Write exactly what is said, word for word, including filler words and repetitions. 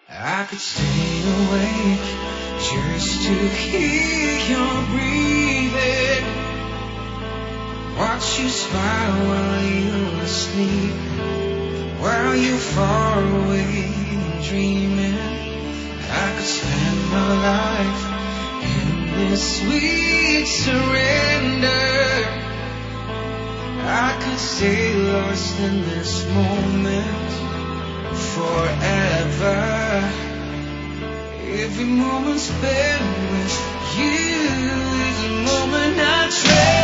I could stay awake just to hear your breathing, watch you smile while you're asleep, while you're far away and dreaming. I could spend my life in this sweet surrender. I could stay lost in this moment forever. Every moment spent with you is a moment I treasure.